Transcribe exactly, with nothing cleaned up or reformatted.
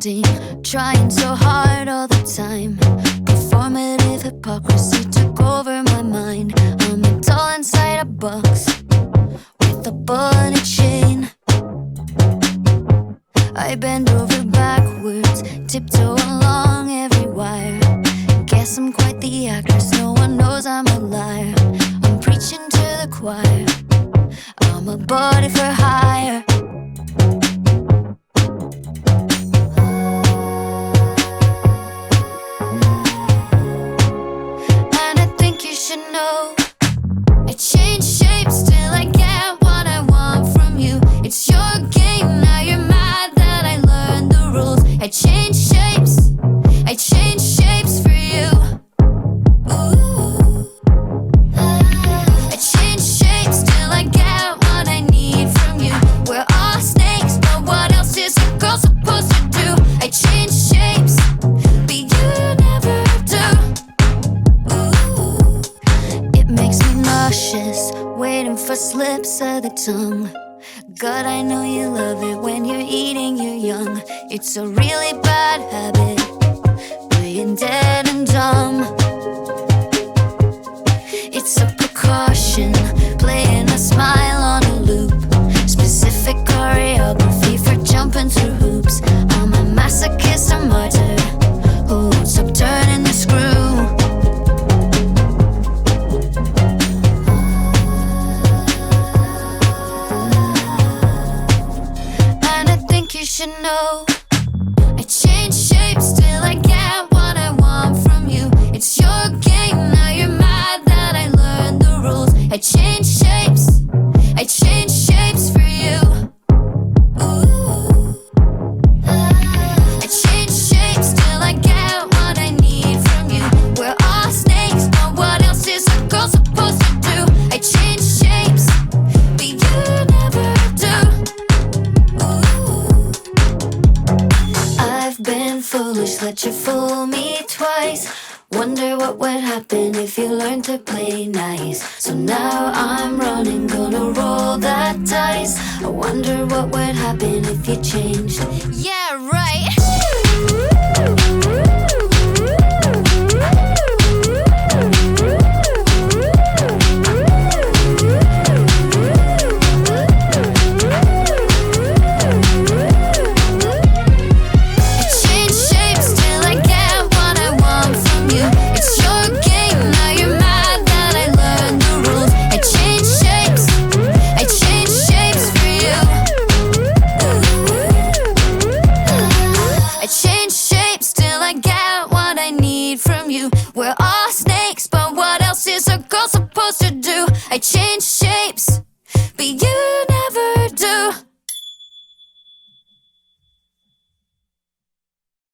pretending, trying so hard all the time. Performative hypocrisy took over my mind. I'm a doll inside a box with a ball and a chain. I bend over backwards, tiptoe along every wire. Guess I'm quite the actress, no one knows I'm a liar. I'm preaching to the choir, I'm a body for hire. And I think you should know, I change shapes till I get what I want from you. It's your game, now you're mad that I learned the rules. I change shapes, I change shapes for you. Ooh. I change shapes till I get what I need from you. We're all snakes, but what else is a girl supposed to do? I change shapes, but you never do. Ooh. It makes me nauseous, waiting for slips of the tongue. God, I know you love it when you're eating your young. It's a really bad habit, being dead and dumb. It's a precaution, playing a smile on a loop. Specific choreography for jumping through hoops. I'm a masochist, a martyr who won't stop turning the screw. And I think you should know, I change shapes till I get what I want from you. It's your game, now you're mad that I learned the rules. I change shapes, I change shapes for you. Ooh. I change shapes till I get what I need from you. We're all snakes, but what else is a girl supposed to do? I change shapes, but you never do. Ooh. I've been foolish, let you fool me twice. Wonder what would happen if you learned to play nice. So now I'm running, gonna roll that dice. I wonder what would happen if you changed. Yeah, right.